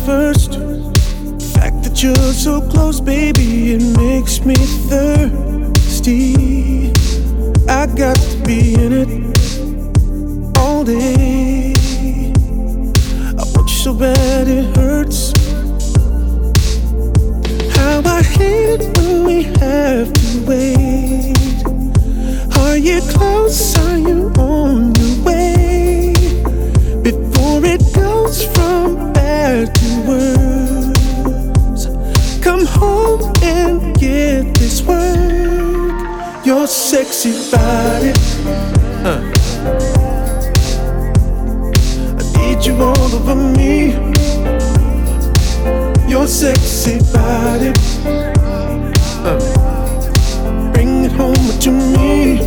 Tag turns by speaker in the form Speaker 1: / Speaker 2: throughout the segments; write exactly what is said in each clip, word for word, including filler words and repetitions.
Speaker 1: first. The fact that you're so close, baby, it makes me thirsty. I got to be in it all day. I want you so bad it hurts. How I hate it when we have to wait. Are you close? Are you on your way? Before it goes from bad to worse, come home and get this work. Your sexy body, huh. I need you all over me. Your sexy body, huh. Bring it home to me.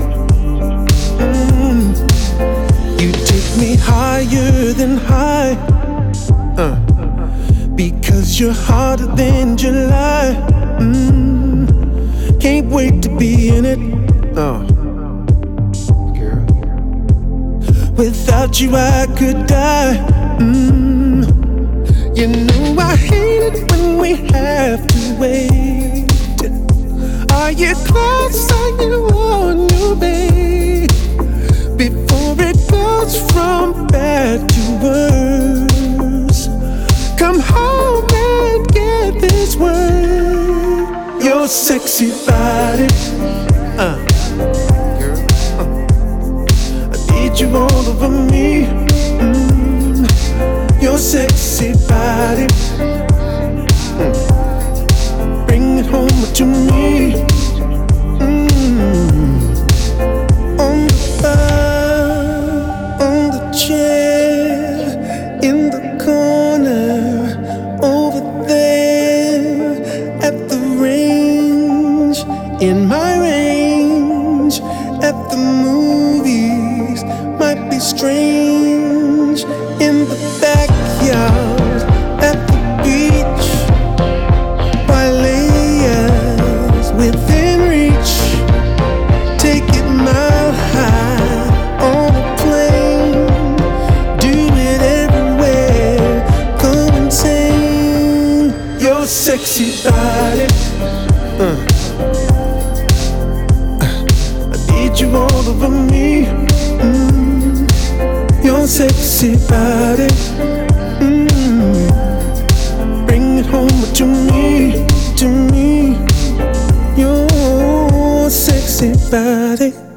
Speaker 1: Mm. You take me higher than high, uh, because you're hotter than July. Mm. Can't wait to be in it. Oh, girl. Without you I could die. Mm. You know I hate it when we have to wait. Are you close? Are you on your way? Before it goes from bad to worse, come home and get this word. Your sexy body, uh, girl, uh, I need you all over me. Mm, your sexy body, mm, bring it home to me. Mm, on the bar, on the chair, in the corner, over there, at the range, in my range, at the movies, might be strange, in the backyard, at the beach, Himalayas within reach. Take it mile high on a plane. Do it everywhere. Go insane. Your sexy body, uh. I need you all over me. Mm. Your sexy body, mm. Bring it home to me, to me. Your sexy body.